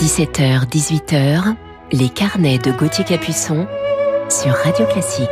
17h-18h, les carnets de Gauthier Capuçon sur Radio Classique.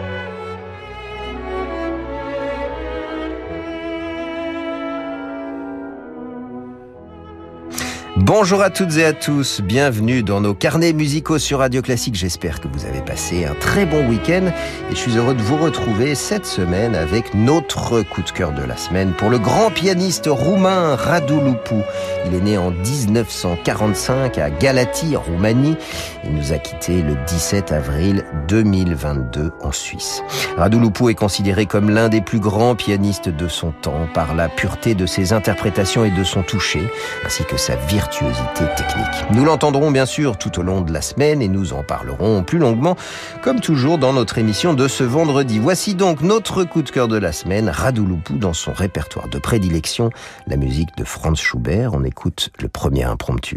Bonjour à toutes et à tous, bienvenue dans nos carnets musicaux sur Radio Classique. J'espère que vous avez passé un très bon week-end et je suis heureux de vous retrouver cette semaine avec notre coup de cœur de la semaine pour le grand pianiste roumain Radu Lupu. Il est né en 1945 à Galați, Roumanie. Il nous a quittés le 17 avril 2022 en Suisse. Radu Lupu est considéré comme l'un des plus grands pianistes de son temps par la pureté de ses interprétations et de son toucher, ainsi que sa virtuosité technique. Nous l'entendrons bien sûr tout au long de la semaine et nous en parlerons plus longuement, comme toujours dans notre émission de ce vendredi. Voici donc notre coup de cœur de la semaine, Radu Lupu dans son répertoire de prédilection, la musique de Franz Schubert. On écoute le premier impromptu.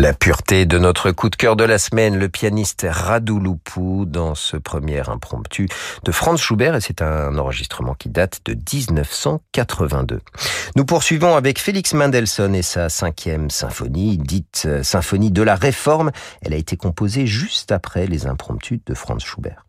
La pureté de notre coup de cœur de la semaine, le pianiste Radu Lupu dans ce premier impromptu de Franz Schubert, et c'est un enregistrement qui date de 1982. Nous poursuivons avec Félix Mendelssohn et sa 5e symphonie, dite symphonie de la Réforme. Elle a été composée juste après les impromptus de Franz Schubert.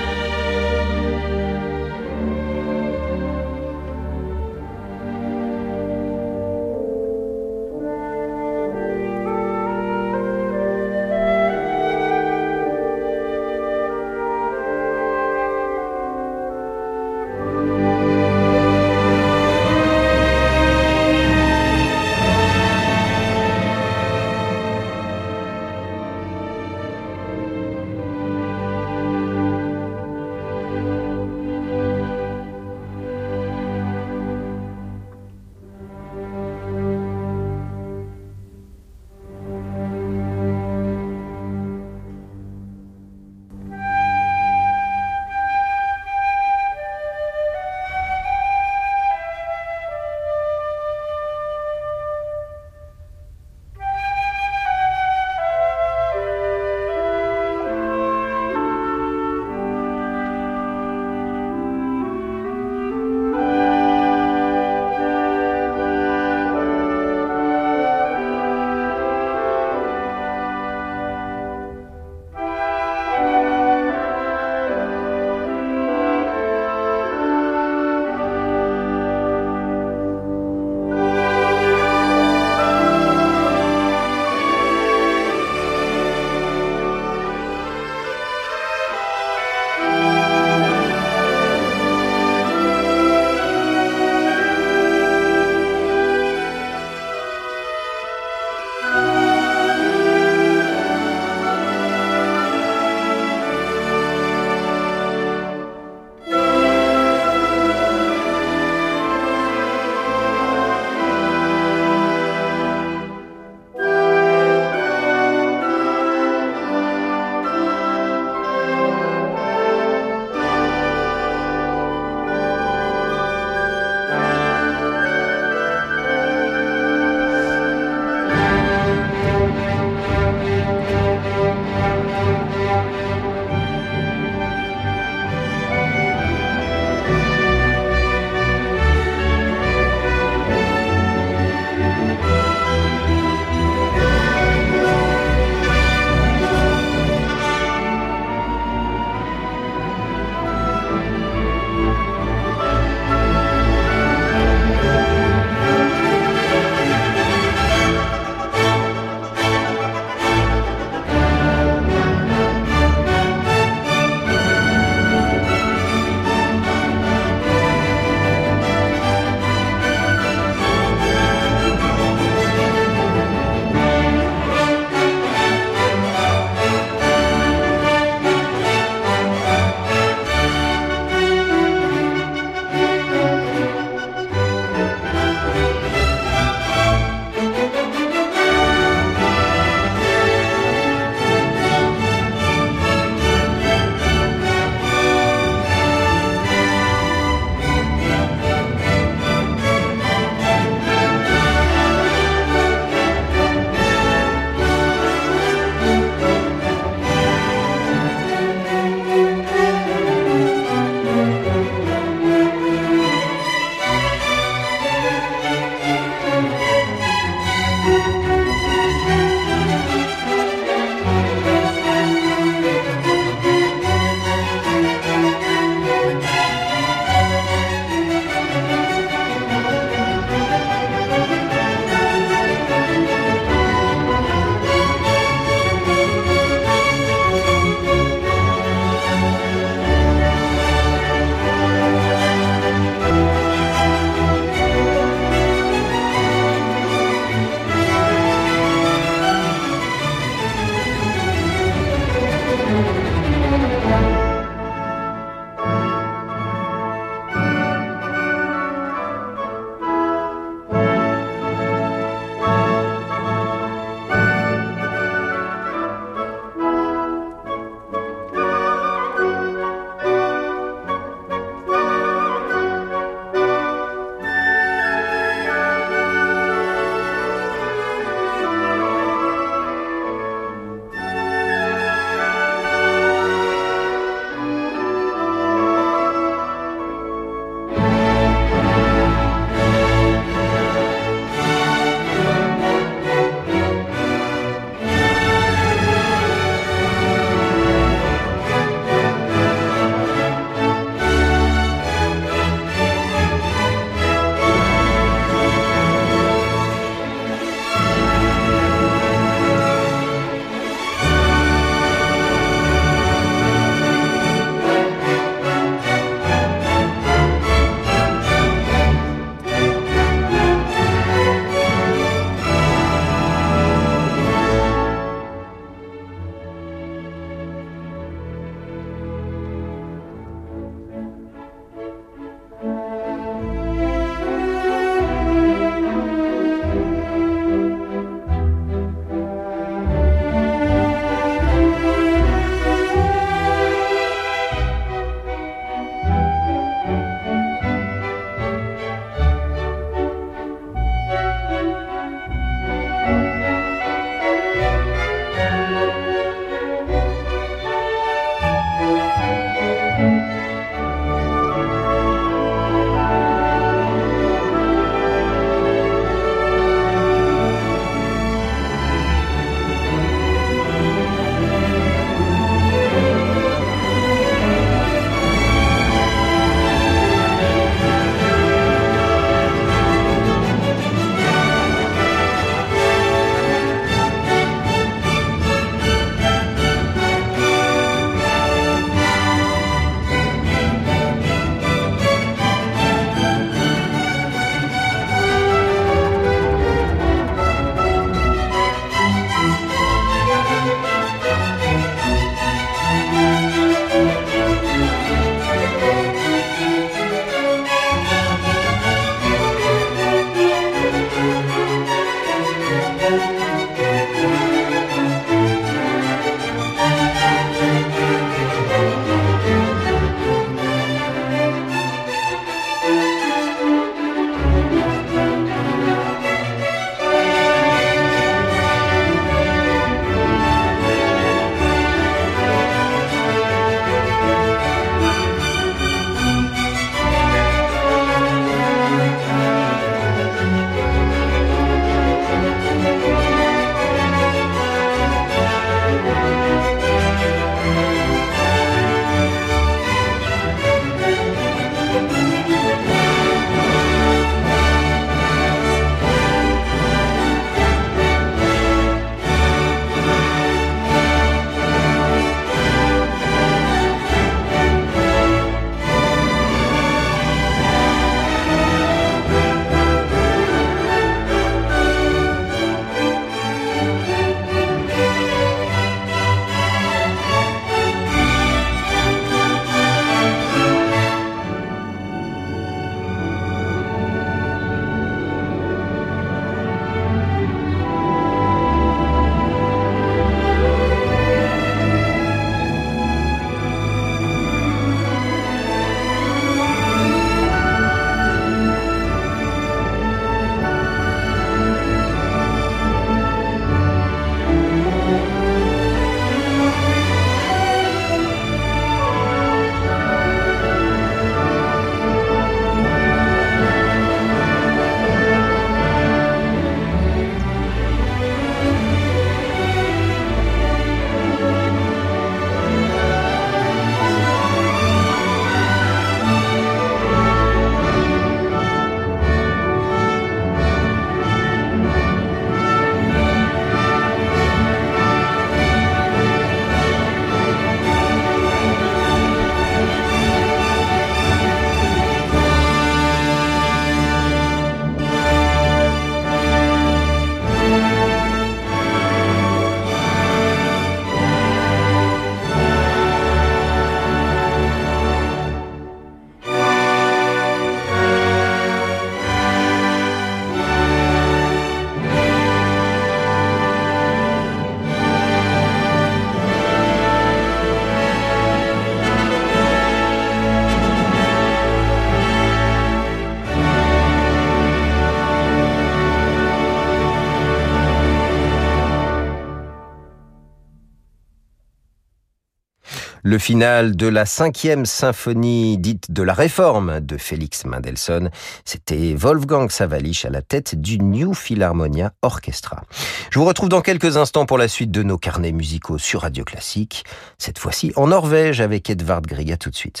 Le final de la 5e symphonie dite de la Réforme de Félix Mendelssohn, c'était Wolfgang Sawallisch à la tête du New Philharmonia Orchestra. Je vous retrouve dans quelques instants pour la suite de nos carnets musicaux sur Radio Classique, cette fois-ci en Norvège avec Edvard Grieg. À tout de suite.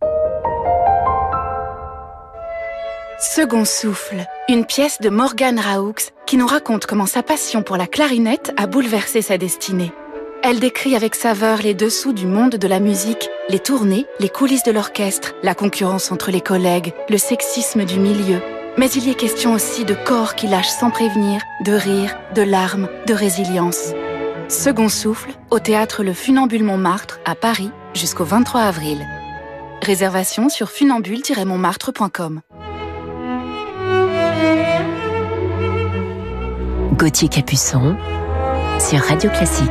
Second souffle, une pièce de Morgan Raux qui nous raconte comment sa passion pour la clarinette a bouleversé sa destinée. Elle décrit avec saveur les dessous du monde de la musique, les tournées, les coulisses de l'orchestre, la concurrence entre les collègues, le sexisme du milieu. Mais il y est question aussi de corps qui lâchent sans prévenir, de rire, de larmes, de résilience. Second souffle, au théâtre Le Funambule Montmartre, à Paris, jusqu'au 23 avril. Réservation sur funambule-montmartre.com. Gauthier Capuçon sur Radio Classique.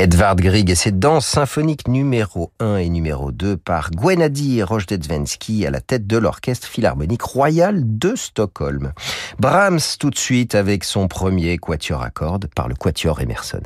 Edvard Grieg et ses danses symphoniques numéro 1 et numéro 2 par Gwenady Rojdestvenski à la tête de l'Orchestre Philharmonique Royal de Stockholm. Brahms tout de suite avec son premier quatuor à cordes par le Quatuor Emerson.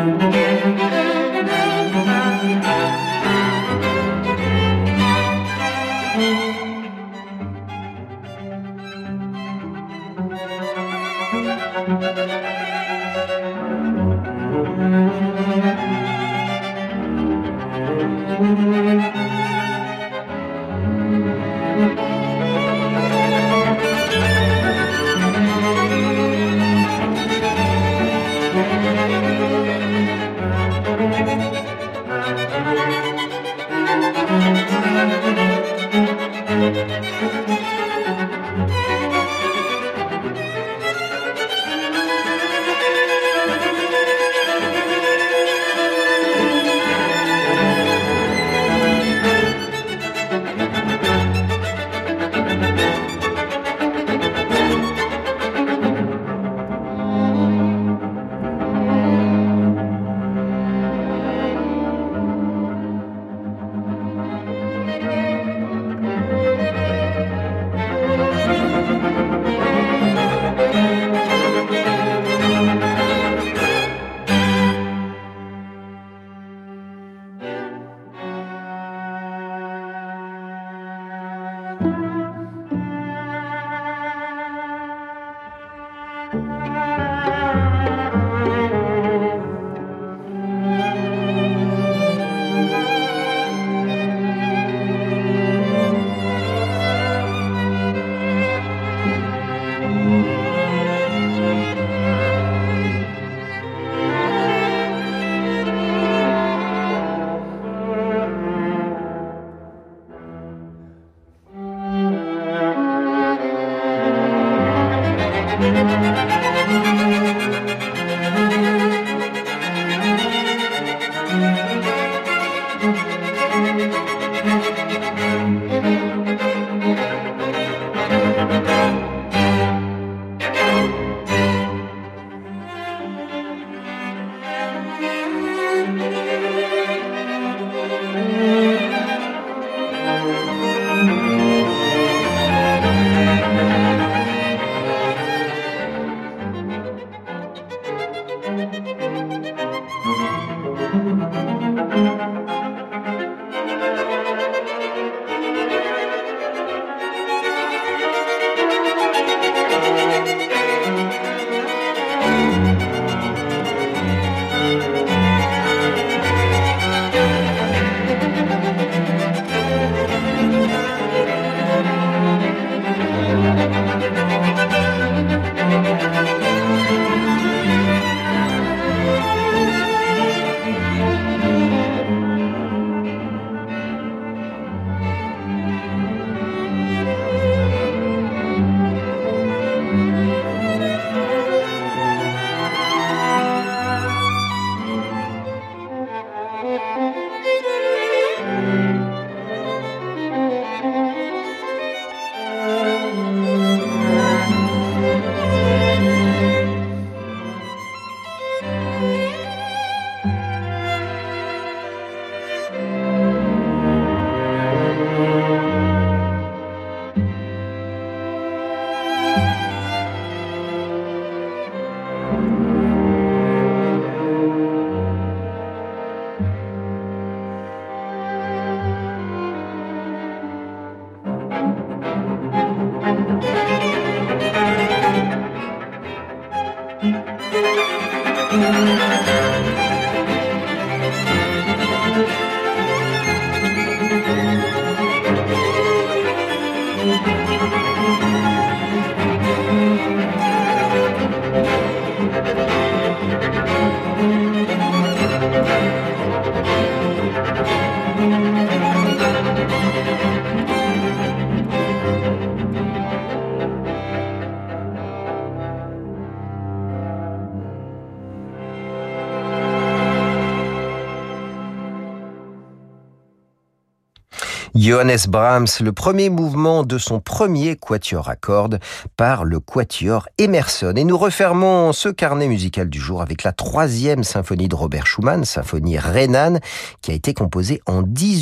Johannes Brahms, le premier mouvement de son premier quatuor à cordes par le quatuor Emerson. Et nous refermons ce carnet musical du jour avec la 3e symphonie de Robert Schumann, symphonie Rhénane, qui a été composée en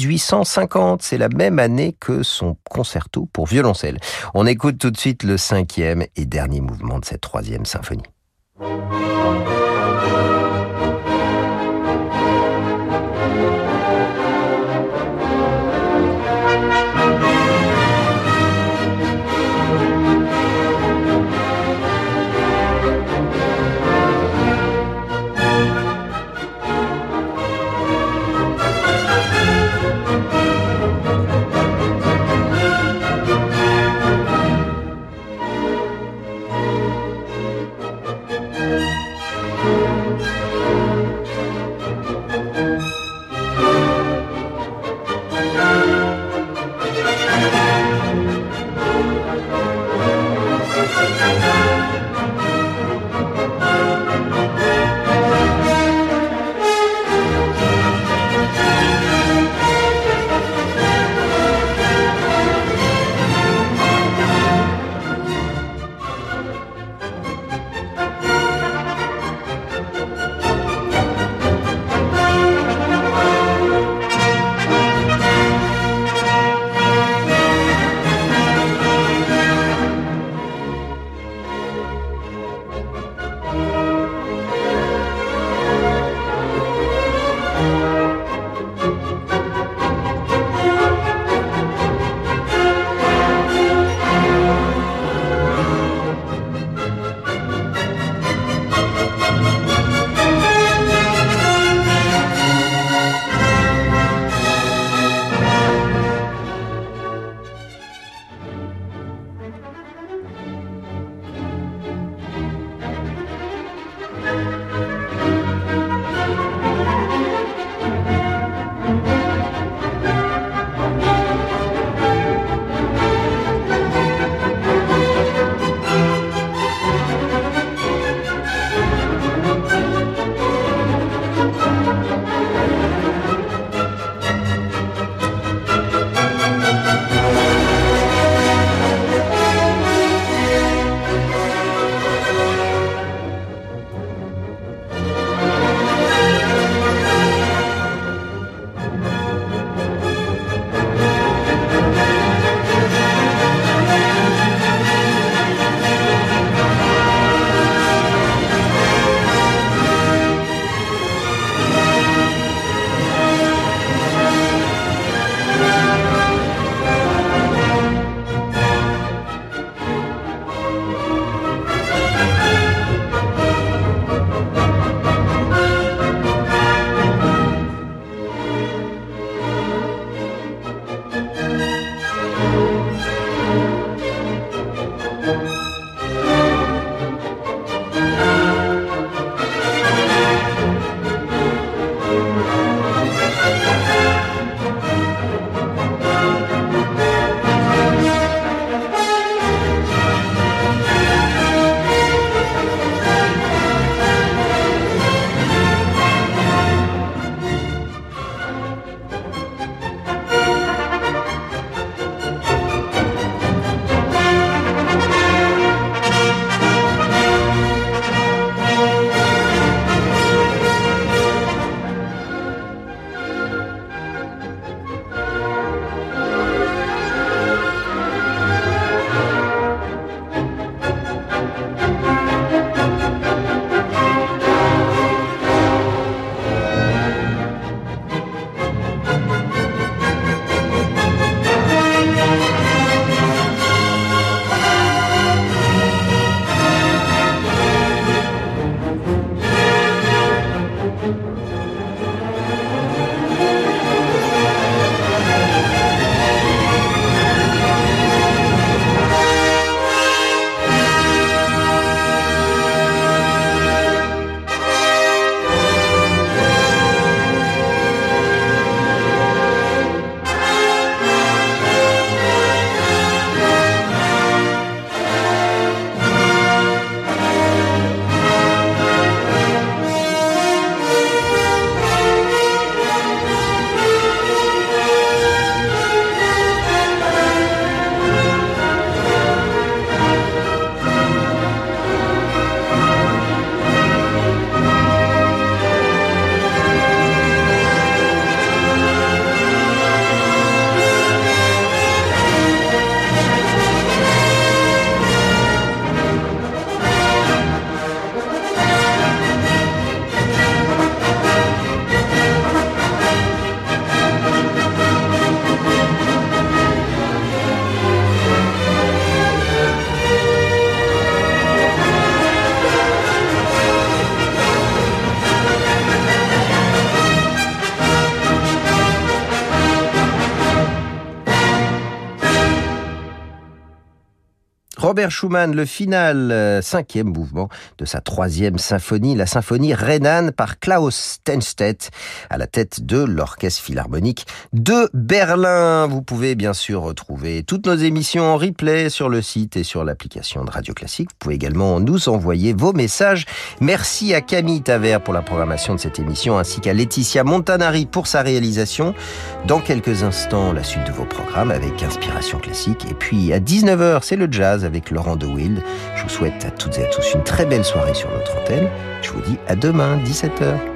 1850. C'est la même année que son concerto pour violoncelle. On écoute tout de suite le 5e et dernier mouvement de cette 3e symphonie. Robert Schumann, le final, 5e mouvement de sa 3e symphonie, la symphonie rhénane par Klaus Stenstedt, à la tête de l'Orchestre Philharmonique de Berlin. Vous pouvez bien sûr retrouver toutes nos émissions en replay sur le site et sur l'application de Radio Classique. Vous pouvez également nous envoyer vos messages. Merci à Camille Taver pour la programmation de cette émission, ainsi qu'à Laetitia Montanari pour sa réalisation. Dans quelques instants, la suite de vos programmes avec Inspiration Classique. Et puis à 19h, c'est le jazz avec Laurent De Wild. Je vous souhaite à toutes et à tous une très belle soirée sur notre antenne. Je vous dis à demain, 17h.